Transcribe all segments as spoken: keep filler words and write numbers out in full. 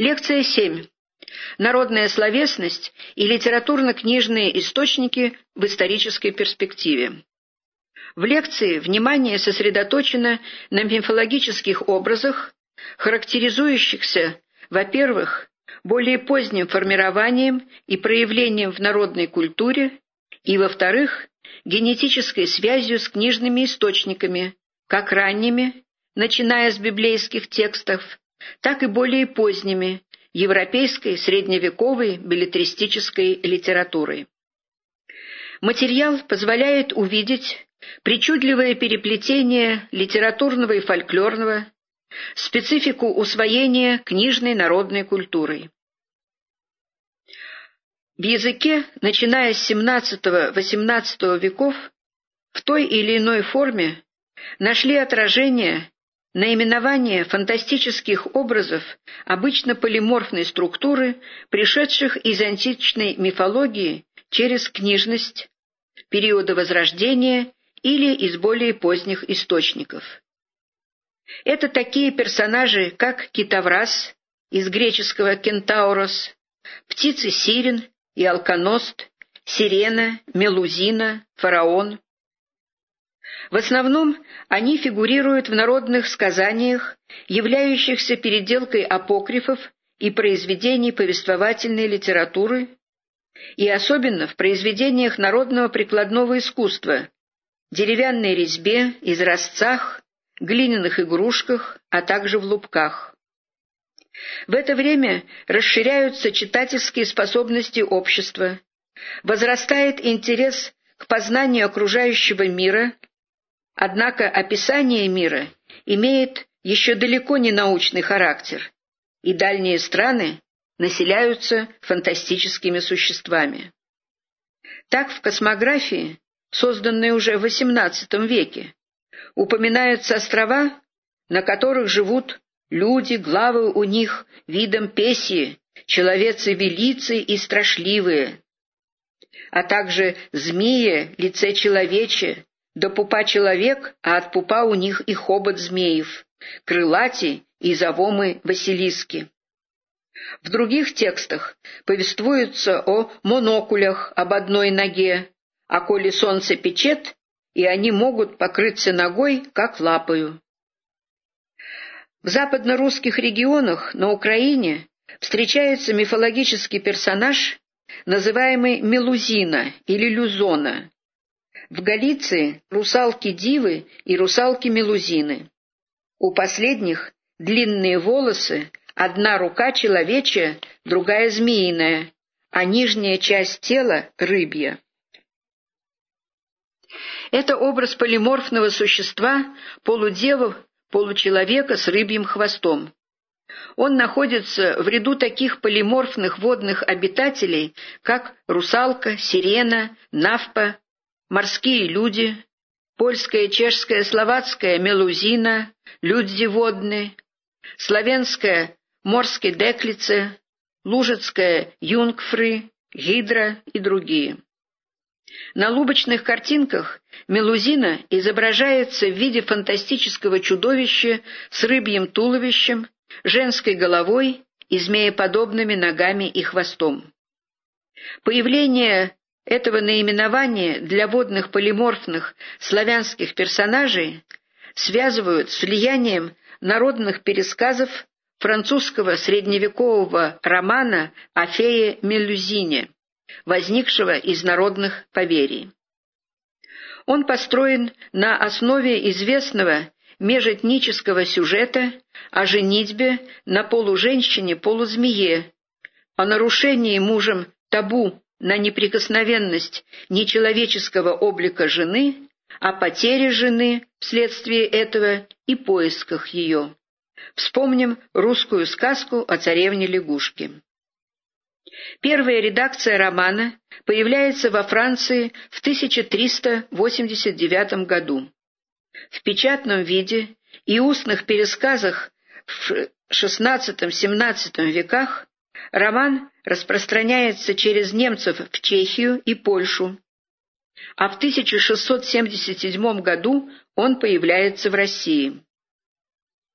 Лекция семь. Народная словесность и литературно-книжные источники в исторической перспективе. В лекции внимание сосредоточено на мифологических образах, характеризующихся, во-первых, более поздним формированием и проявлением в народной культуре, и, во-вторых, генетической связью с книжными источниками, как ранними, начиная с библейских текстов, так и более поздними, европейской средневековой беллетристической литературой. Материал позволяет увидеть причудливое переплетение литературного и фольклорного, специфику усвоения книжной народной культурой. В языке, начиная с семнадцатого-восемнадцатого веков, в той или иной форме нашли отражение наименования фантастических образов обычно полиморфной структуры, пришедших из античной мифологии через книжность, периода Возрождения или из более поздних источников. Это такие персонажи, как Китаврас, из греческого кентаурос, птицы Сирен и Алконост, Сирена, Мелузина, Фараон. В основном они фигурируют в народных сказаниях, являющихся переделкой апокрифов и произведений повествовательной литературы, и особенно в произведениях народного прикладного искусства, деревянной резьбе, изразцах, глиняных игрушках, а также в лубках. В это время расширяются читательские способности общества, возрастает интерес к познанию окружающего мира, однако описание мира имеет еще далеко не научный характер, и дальние страны населяются фантастическими существами. Так в космографии, созданной уже в восемнадцатом веке, упоминаются острова, на которых живут люди, главы у них видом песьи, человецы-велицы и страшливые, а также змеи, лице человече, да пупа человек, а от пупа у них и хобот змеев, крылати и завомы Василиски. В других текстах повествуется о монокулях об одной ноге, а коли солнце печет, и они могут покрыться ногой, как лапою. В западно-русских регионах на Украине встречается мифологический персонаж, называемый Мелузина или Люзона. В Галиции русалки-дивы и русалки-мелузины. У последних длинные волосы, одна рука человечья, другая змеиная, а нижняя часть тела — рыбья. Это образ полиморфного существа, полудева, получеловека с рыбьим хвостом. Он находится в ряду таких полиморфных водных обитателей, как русалка, сирена, навпа, морские люди, польская, чешская, словацкая мелузина, люди водные, славянская морские деклице, лужицкая юнгфры, гидра и другие. На лубочных картинках мелузина изображается в виде фантастического чудовища с рыбьим туловищем, женской головой и змееподобными ногами и хвостом. Появление этого наименования для водных полиморфных славянских персонажей связывают с влиянием народных пересказов французского средневекового романа о фее Мелюзине, возникшего из народных поверий. Он построен на основе известного межэтнического сюжета о женитьбе на полуженщине-полузмее, о нарушении мужем табу на неприкосновенность нечеловеческого облика жены, о потере жены вследствие этого и поисках ее. Вспомним русскую сказку о царевне-лягушке. Первая редакция романа появляется во Франции в тысяча триста восемьдесят девятом году. В печатном виде и устных пересказах в шестнадцатом-семнадцатом веках роман распространяется через немцев в Чехию и Польшу, а в тысяча шестьсот семьдесят седьмом году он появляется в России.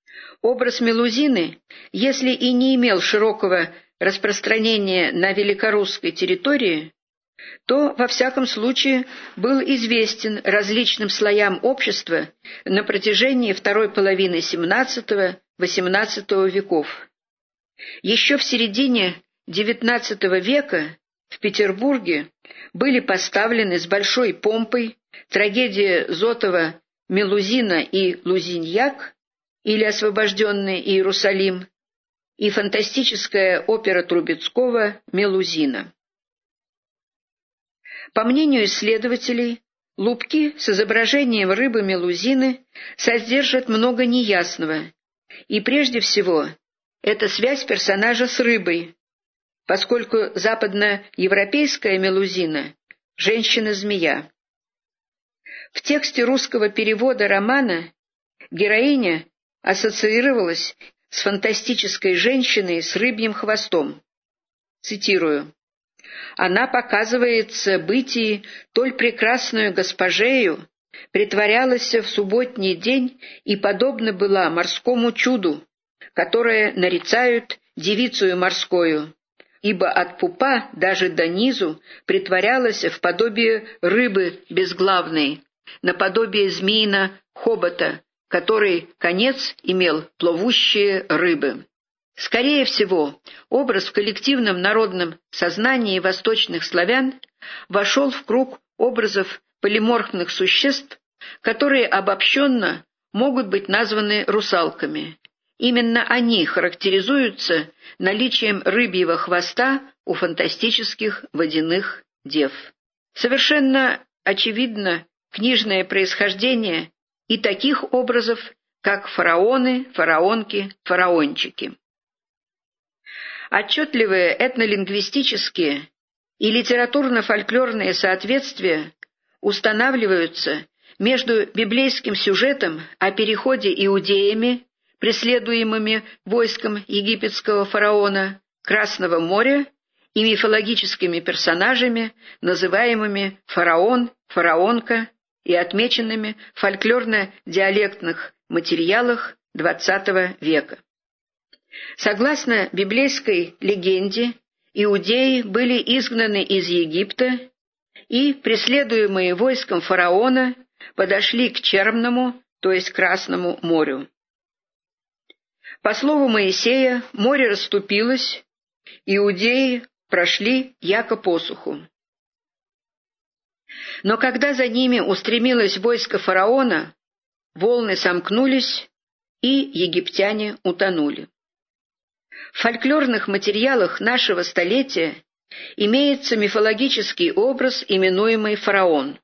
Образ Мелузины, если и не имел широкого распространения на великорусской территории, то, во всяком случае, был известен различным слоям общества на протяжении второй половины семнадцатого-восемнадцатого веков. Еще в середине девятнадцатого века в Петербурге были поставлены с большой помпой трагедия Зотова «Мелузина и Лузиньяк» или «Освобожденный Иерусалим» и фантастическая опера Трубецкого «Мелузина». По мнению исследователей, лупки с изображением рыбы Мелузины содержат много неясного, и прежде всего это связь персонажа с рыбой, поскольку западноевропейская Мелузина – женщина-змея. В тексте русского перевода романа героиня ассоциировалась с фантастической женщиной с рыбьим хвостом. Цитирую. «Она показывается бытии толь прекрасную госпожею, притворялась в субботний день и подобна была морскому чуду, которое нарицают девицею морскою, ибо от пупа даже до низу притворялась в подобие рыбы безглавной, наподобие змеина хобота, который конец имел плывущие рыбы». Скорее всего, образ в коллективном народном сознании восточных славян вошел в круг образов полиморфных существ, которые обобщенно могут быть названы русалками. Именно они характеризуются наличием рыбьего хвоста у фантастических водяных дев. Совершенно очевидно книжное происхождение и таких образов, как фараоны, фараонки, фараончики. Отчетливые этнолингвистические и литературно-фольклорные соответствия устанавливаются между библейским сюжетом о переходе иудеями, преследуемыми войском египетского фараона, Красного моря, и мифологическими персонажами, называемыми фараон, фараонка, и отмеченными в фольклорно-диалектных материалах двадцатого века. Согласно библейской легенде, иудеи были изгнаны из Египта и, преследуемые войском фараона, подошли к Черному, то есть Красному морю. По слову Моисея, море расступилось, иудеи прошли яко посуху. Но когда за ними устремилось войско фараона, волны сомкнулись, и египтяне утонули. В фольклорных материалах нашего столетия имеется мифологический образ, именуемый фараон.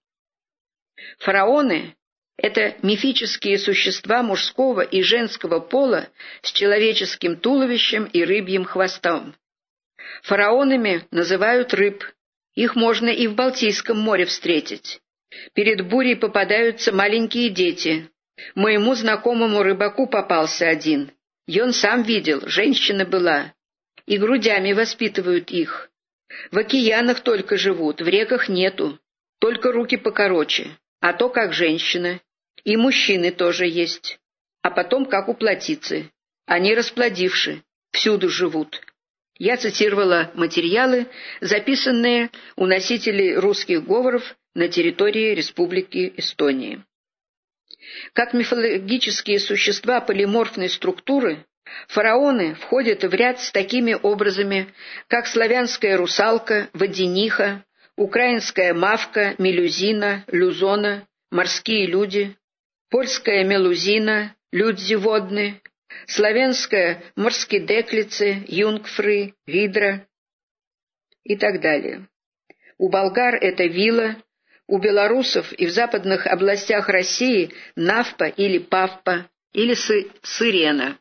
Фараоны – это мифические существа мужского и женского пола с человеческим туловищем и рыбьим хвостом. Фараонами называют рыб, их можно и в Балтийском море встретить. Перед бурей попадаются маленькие дети. Моему знакомому рыбаку попался один. И он сам видел, женщина была, и грудями воспитывают их. В океанах только живут, в реках нету, только руки покороче, а то как женщина. И мужчины тоже есть, а потом как у плотицы. Они расплодивши, всюду живут. Я цитировала материалы, записанные у носителей русских говоров на территории Республики Эстонии. Как мифологические существа полиморфной структуры, фараоны входят в ряд с такими образами, как славянская русалка, водяниха, украинская мавка, мелюзина, люзона, морские люди, польская мелузина, людзи водны, славянская морскидеклицы, юнгфры, видра и так далее. У болгар это вила, у белорусов и в западных областях России навпа или павпа, или сы сырена.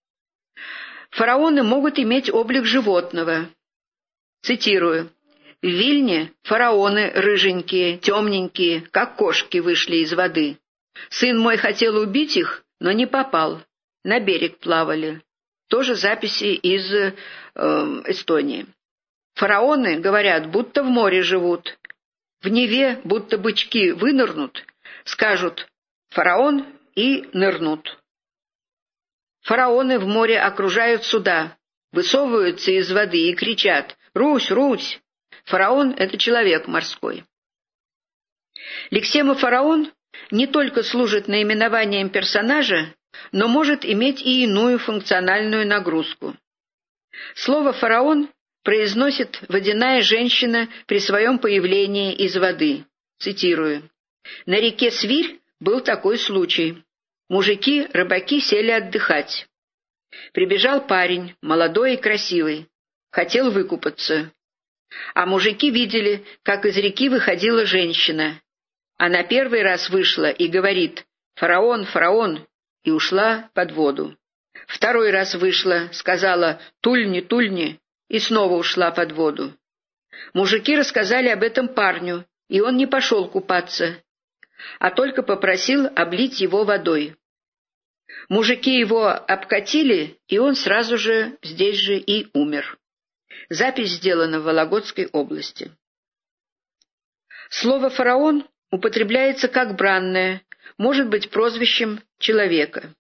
Фараоны могут иметь облик животного. Цитирую. «В Вильне фараоны рыженькие, темненькие, как кошки вышли из воды. Сын мой хотел убить их, но не попал. На берег плавали». Тоже записи из э, Эстонии. Фараоны, говорят, будто в море живут. В Неве будто бычки вынырнут, скажут «фараон» и нырнут. Фараоны в море окружают суда, высовываются из воды и кричат: «Русь, Русь!» Фараон — это человек морской. Лексема «фараон» не только служит наименованием персонажа, но может иметь и иную функциональную нагрузку. Слово «фараон» произносит водяная женщина при своем появлении из воды. Цитирую: «На реке Свирь был такой случай. Мужики, рыбаки сели отдыхать. Прибежал парень, молодой и красивый, хотел выкупаться. А мужики видели, как из реки выходила женщина. Она первый раз вышла и говорит: «Фараон, фараон», и ушла под воду. Второй раз вышла, сказала: «Тульни, тульни», и снова ушла под воду. Мужики рассказали об этом парню, и он не пошел купаться, а только попросил облить его водой. Мужики его обкатили, и он сразу же здесь же и умер. Запись сделана в Вологодской области. Слово «фараон» употребляется как бранное, может быть прозвищем человека.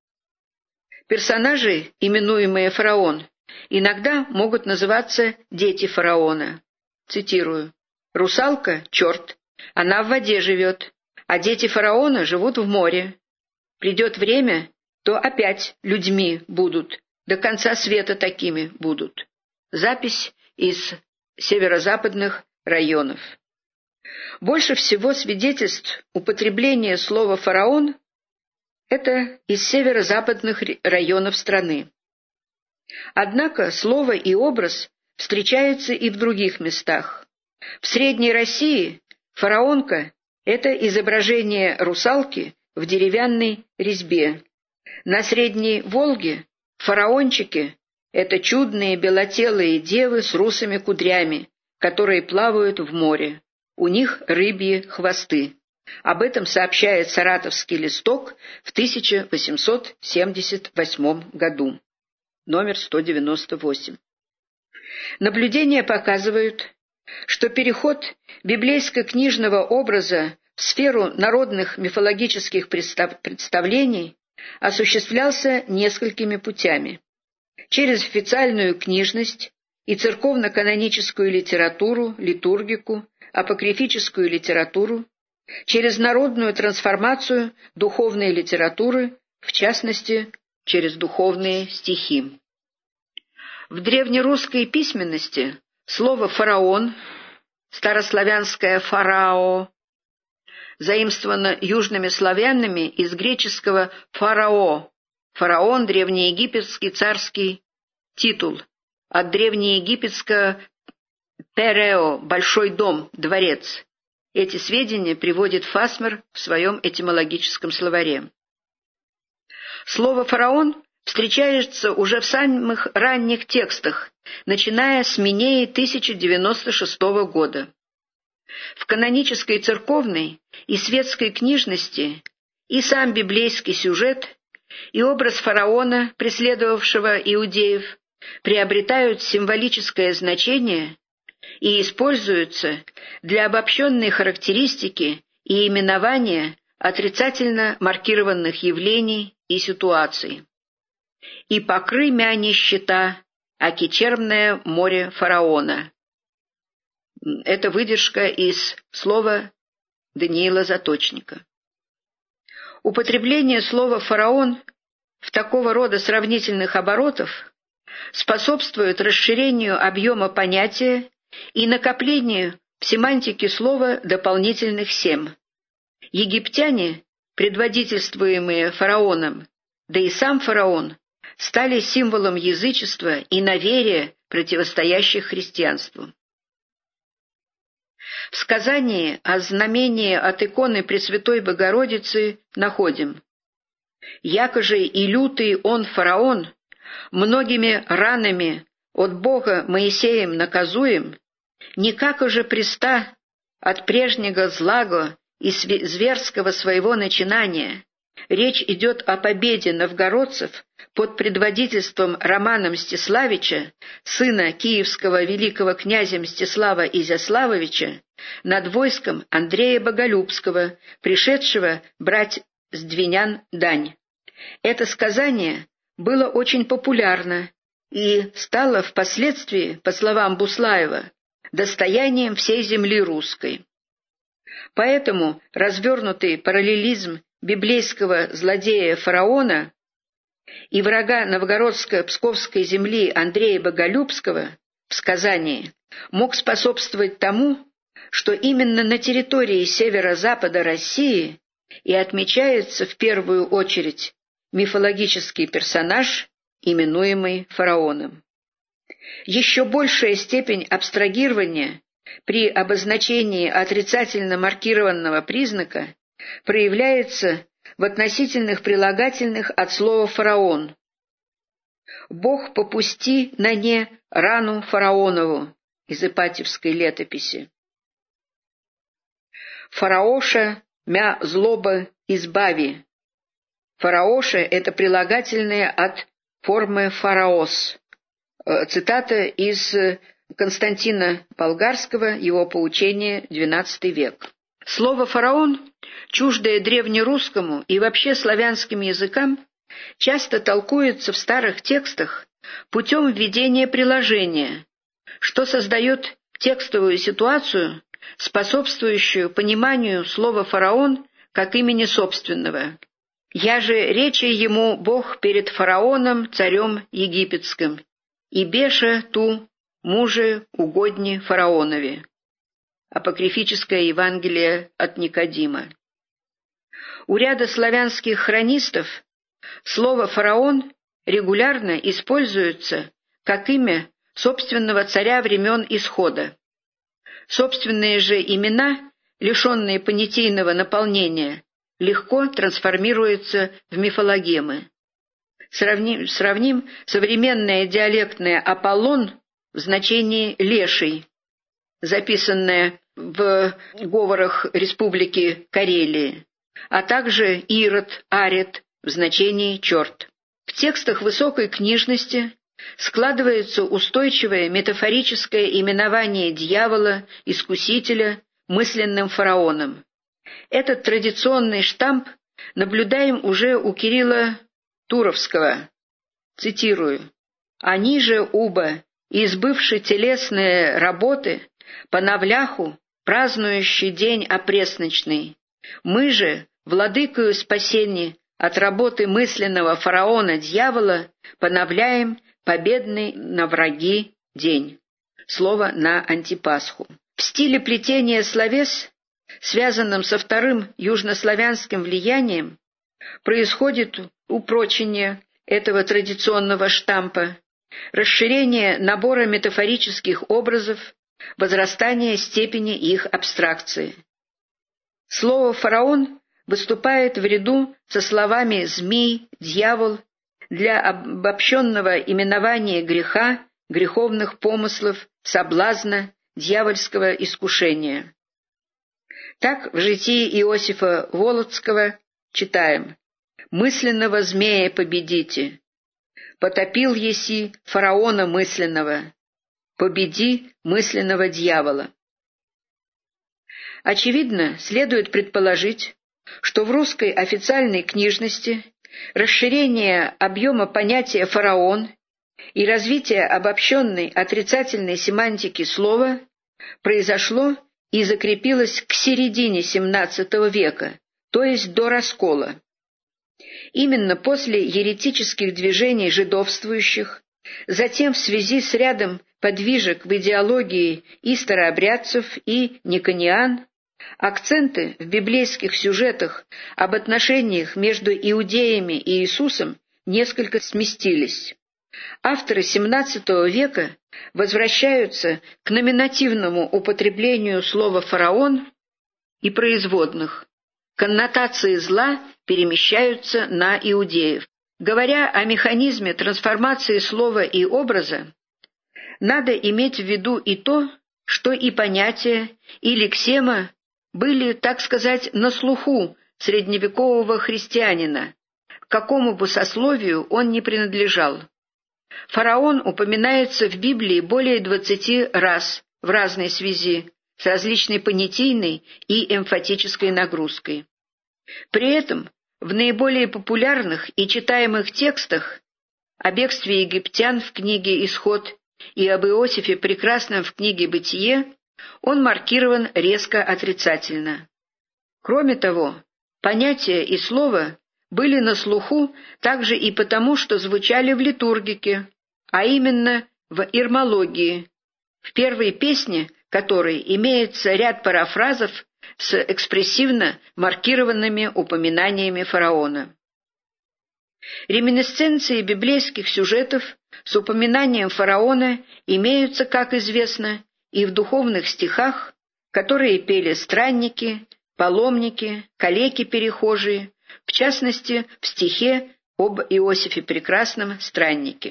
Персонажи, именуемые фараон, иногда могут называться дети фараона. Цитирую: «Русалка — черт, она в воде живет, а дети фараона живут в море. Придет время, то опять людьми будут, до конца света такими будут». Запись из северо-западных районов. Больше всего свидетельств употребления слова «фараон» — это из северо-западных районов страны. Однако слово и образ встречаются и в других местах. В Средней России фараонка — это изображение русалки в деревянной резьбе. На Средней Волге фараончики — это чудные белотелые девы с русыми кудрями, которые плавают в море. У них рыбьи хвосты. Об этом сообщает «Саратовский листок» в тысяча восемьсот семьдесят восьмом году, номер сто девяносто восемь. Наблюдения показывают, что переход библейско-книжного образа в сферу народных мифологических представ- представлений осуществлялся несколькими путями: через официальную книжность и церковно-каноническую литературу, литургику, апокрифическую литературу, через народную трансформацию духовной литературы, в частности, через духовные стихи. В древнерусской письменности слово «фараон», старославянское «фарао», заимствовано южными славянами из греческого «фарао». Фараон — древнеегипетский царский титул, от древнеегипетского «перео» — большой дом, дворец. Эти сведения приводит Фасмер в своем этимологическом словаре. Слово «фараон» встречается уже в самых ранних текстах, начиная с Минеи тысяча девяносто шестого года. В канонической церковной и светской книжности и сам библейский сюжет, и образ фараона, преследовавшего иудеев, приобретают символическое значение и используются для обобщенной характеристики и именования отрицательно маркированных явлений и ситуаций. «И покры мя нищета, аки черное море фараона». Это выдержка из слова Даниила Заточника. Употребление слова «фараон» в такого рода сравнительных оборотов способствует расширению объема понятия и накоплению в семантике слова дополнительных сем. Египтяне, предводительствуемые фараоном, да и сам фараон, стали символом язычества и неверия, противостоящих христианству. В сказании о знамении от иконы Пресвятой Богородицы находим: «Яко же и лютый он фараон, многими ранами от Бога Моисеем наказуем, никако же преста от прежнего злаго и зверского своего начинания». Речь идет о победе новгородцев под предводительством Романа Мстиславича, сына киевского великого князя Мстислава Изяславовича, над войском Андрея Боголюбского, пришедшего брать с двинян дань. Это сказание было очень популярно и стало впоследствии, по словам Буслаева, достоянием всей земли русской. Поэтому развернутый параллелизм библейского злодея фараона и врага новгородско-псковской земли Андрея Боголюбского в сказании мог способствовать тому, что именно на территории северо-запада России и отмечается в первую очередь мифологический персонаж, именуемый фараоном. Еще большая степень абстрагирования при обозначении отрицательно маркированного признака проявляется в относительных прилагательных от слова «фараон». «Бог попусти на не рану фараонову» из Ипатьевской летописи. «Фараоша мя злоба избави». «Фараоша» — это прилагательное от формы «фараос». Цитата из Константина Болгарского, его поучение, двенадцатый век. Слово «фараон», чуждое древнерусскому и вообще славянским языкам, часто толкуется в старых текстах путем введения приложения, что создает текстовую ситуацию, способствующую пониманию слова «фараон» как имени собственного. «Я же речи ему Бог перед фараоном, царем египетским, и беша ту муже угодни фараонове». Апокрифическое Евангелие от Никодима. У ряда славянских хронистов слово «фараон» регулярно используется как имя собственного царя времен Исхода. Собственные же имена, лишенные понятийного наполнения, легко трансформируются в мифологемы. Сравним, сравним современное диалектное «Аполлон» в значении «леший», записанное в говорах Республики Карелии, а также «Ирод», «Арет» в значении «черт». В текстах высокой книжности складывается устойчивое метафорическое именование дьявола, искусителя, мысленным фараоном. Этот традиционный штамп наблюдаем уже у Кирилла Туровского. Цитирую: «Они же уба, избывши телесные работы, по навляху, празднующий день опресночный, мы же, владыкою спасения от работы мысленного фараона-дьявола, поновляем победный на враги день». Слово на антипасху. В стиле плетения словес, связанном со вторым южнославянским влиянием, происходит упрочение этого традиционного штампа, расширение набора метафорических образов, возрастание степени их абстракции. Слово «фараон» выступает в ряду со словами «змей», «дьявол» для обобщенного именования греха, греховных помыслов, соблазна, дьявольского искушения. Так в житии Иосифа Волоцкого читаем: «Мысленного змея победите, потопил еси фараона мысленного, победи мысленного дьявола». Очевидно, следует предположить, что в русской официальной книжности расширение объема понятия «фараон» и развитие обобщенной отрицательной семантики слова произошло и закрепилось к середине семнадцатого века, то есть до раскола. Именно после еретических движений жидовствующих, затем в связи с рядом подвижек в идеологии и старообрядцев, и никониан, акценты в библейских сюжетах об отношениях между иудеями и Иисусом несколько сместились. Авторы семнадцатого века возвращаются к номинативному употреблению слова «фараон» и производных. Коннотации зла перемещаются на иудеев. Говоря о механизме трансформации слова и образа, надо иметь в виду и то, что и понятия, и лексема были, так сказать, на слуху средневекового христианина, к какому бы сословию он ни принадлежал. Фараон упоминается в Библии более двадцати раз в разной связи, с различной понятийной и эмфатической нагрузкой. При этом в наиболее популярных и читаемых текстах о бегстве египтян в книге «Исход» и об Иосифе Прекрасном в книге «Бытие» он маркирован резко отрицательно. Кроме того, понятие и слово были на слуху также и потому, что звучали в литургике, а именно в ирмологии, в первой песне которой имеется ряд парафразов с экспрессивно маркированными упоминаниями фараона. Реминисценции библейских сюжетов с упоминанием фараона имеются, как известно, и в духовных стихах, которые пели странники, паломники, калеки-перехожие, в частности, в стихе об Иосифе Прекрасном «Страннике».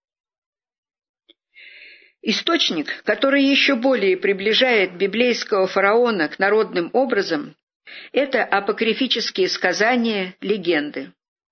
Источник, который еще более приближает библейского фараона к народным образам, это апокрифические сказания, легенды.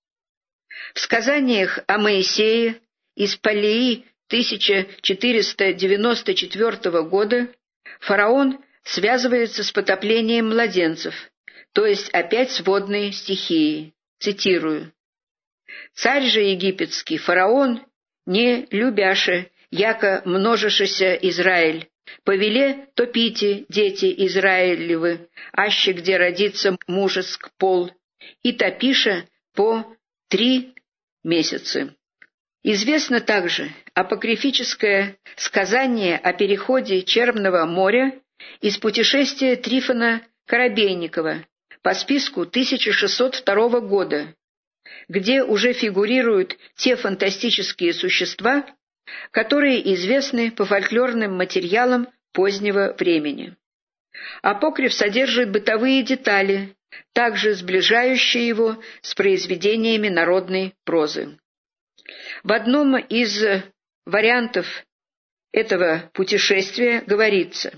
В сказаниях о Моисее из Палеи тысяча четыреста девяносто четвёртого года фараон связывается с потоплением младенцев, то есть опять с водной стихией. Цитирую. «Царь же египетский, фараон, не любяше, яко множишеся Израиль, повеле топите, дети Израилевы, аще где родится мужеск пол, и топиша по три месяца». Известно также апокрифическое сказание о переходе Черного моря из путешествия Трифона Коробейникова по списку тысяча шестьсот второго года, где уже фигурируют те фантастические существа, которые известны по фольклорным материалам позднего времени. Апокриф содержит бытовые детали, также сближающие его с произведениями народной прозы. В одном из вариантов этого путешествия говорится: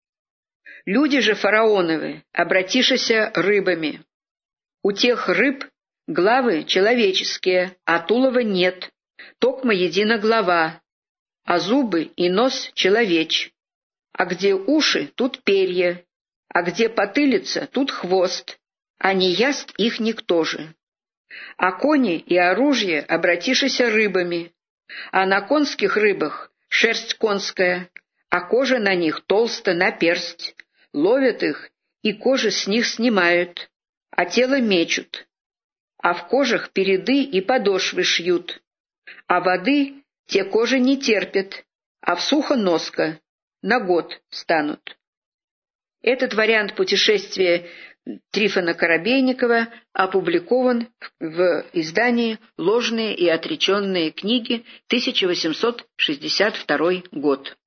«Люди же фараоновы, обратишися рыбами. У тех рыб главы человеческие, а тулова нет, токмо едина глава, а зубы и нос человеч. А где уши, тут перья, а где потылица, тут хвост, а не яст их никто же. А кони и оружие обратишися рыбами, а на конских рыбах шерсть конская, а кожа на них толста на персть, ловят их и кожи с них снимают, а тело мечут, а в кожах переды и подошвы шьют, а воды те кожи не терпят, а в сухо носка, на год станут». Этот вариант путешествия Трифона Коробейникова опубликован в издании «Ложные и отреченные книги», тысяча восемьсот шестьдесят второй год.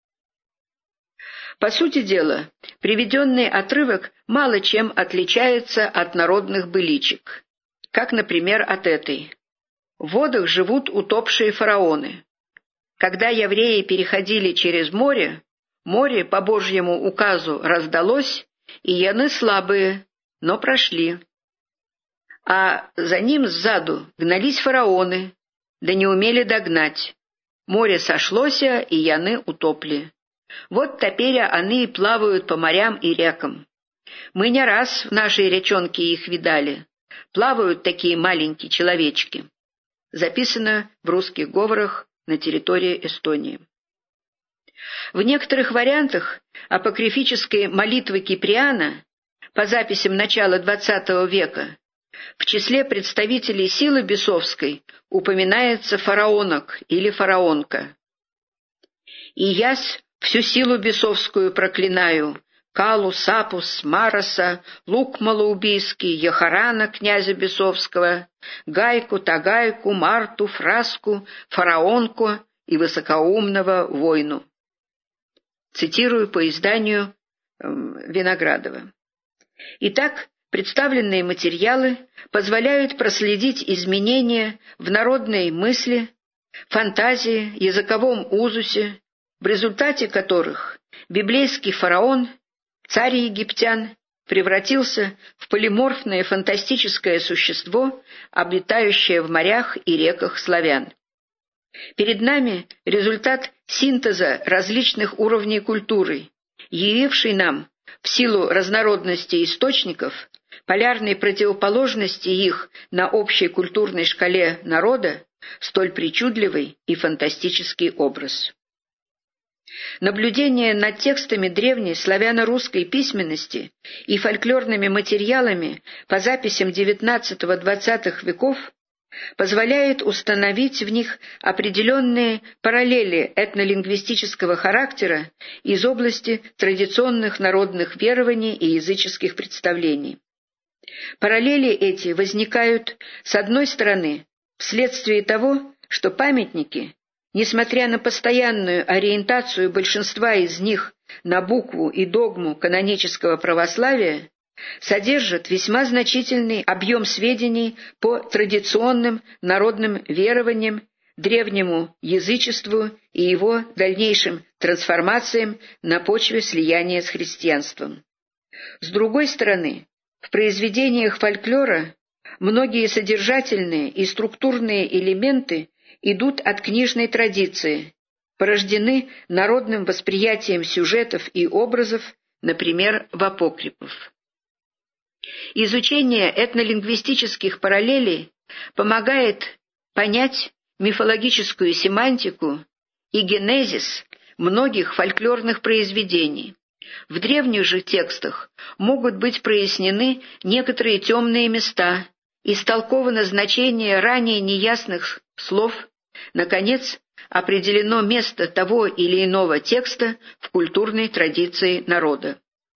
По сути дела, приведенный отрывок мало чем отличается от народных быличек, как, например, от этой. В водах живут утопшие фараоны. Когда евреи переходили через море, море по Божьему указу раздалось, и яны слабые, но прошли. А за ним сзаду гнались фараоны, да не умели догнать. Море сошлося, и яны утопли. Вот теперь они и плавают по морям и рекам. Мы не раз в нашей речонке их видали. Плавают такие маленькие человечки. Записано в русских говорах на территории Эстонии. В некоторых вариантах апокрифической молитвы Киприана по записям начала двадцатого века в числе представителей силы бесовской упоминается фараонок или фараонка. «И ясь всю силу бесовскую проклинаю, Калу, Сапус, Мароса, Лук Малоубийский, Яхарана, князя бесовского, Гайку, Тагайку, Марту, Фраску, фараонку и высокоумного войну». Цитирую по изданию э, Виноградова. Итак, представленные материалы позволяют проследить изменения в народной мысли, фантазии, языковом узусе, в результате которых библейский фараон, царь египтян, превратился в полиморфное фантастическое существо, обитающее в морях и реках славян. Перед нами результат синтеза различных уровней культуры, явивший нам, в силу разнородности источников, полярной противоположности их на общей культурной шкале народа, столь причудливый и фантастический образ. Наблюдение над текстами древней славяно-русской письменности и фольклорными материалами по записям девятнадцатого-двадцатых веков позволяет установить в них определенные параллели этнолингвистического характера из области традиционных народных верований и языческих представлений. Параллели эти возникают, с одной стороны, вследствие того, что памятники, несмотря на постоянную ориентацию большинства из них на букву и догму канонического православия, содержат весьма значительный объем сведений по традиционным народным верованиям, древнему язычеству и его дальнейшим трансформациям на почве слияния с христианством. С другой стороны, в произведениях фольклора многие содержательные и структурные элементы идут от книжной традиции, порождены народным восприятием сюжетов и образов, например, в апокрифах. Изучение этнолингвистических параллелей помогает понять мифологическую семантику и генезис многих фольклорных произведений. В древних же текстах могут быть прояснены некоторые темные места, истолковано значение ранее неясных слов, наконец, определено место того или иного текста в культурной традиции народа.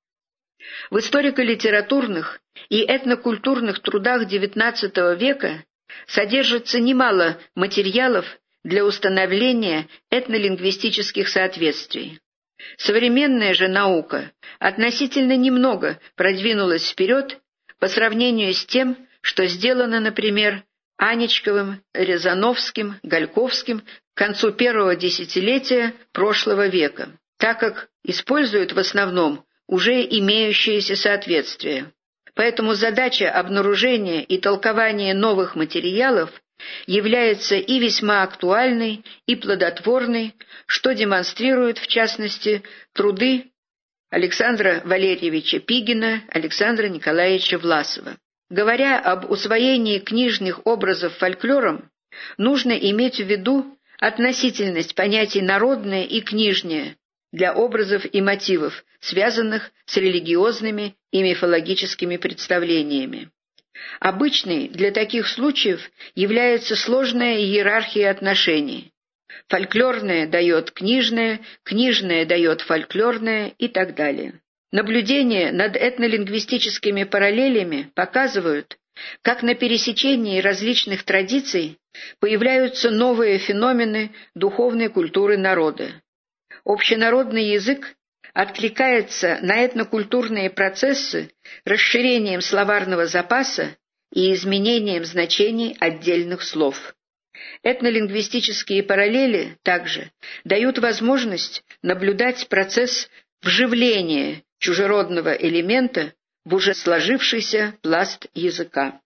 В историко-литературных и этнокультурных трудах девятнадцатого века содержится немало материалов для установления этнолингвистических соответствий. Современная же наука относительно немного продвинулась вперед по сравнению с тем, что сделано, например, Аничковым, Рязановским, Гальковским к концу первого десятилетия прошлого века, так как используют в основном уже имеющиеся соответствия. Поэтому задача обнаружения и толкования новых материалов является и весьма актуальной, и плодотворной, что демонстрируют, в частности, труды Александра Валерьевича Пигина, Александра Николаевича Власова. Говоря об усвоении книжных образов фольклором, нужно иметь в виду относительность понятий «народное» и «книжное» для образов и мотивов, связанных с религиозными и мифологическими представлениями. Обычной для таких случаев является сложная иерархия отношений. Фольклорное дает книжное, книжное дает фольклорное и так далее. Наблюдения над этнолингвистическими параллелями показывают, как на пересечении различных традиций появляются новые феномены духовной культуры народа. Общенародный язык откликается на этнокультурные процессы расширением словарного запаса и изменением значений отдельных слов. Этнолингвистические параллели также дают возможность наблюдать процесс вживления чужеродного элемента в уже сложившийся пласт языка.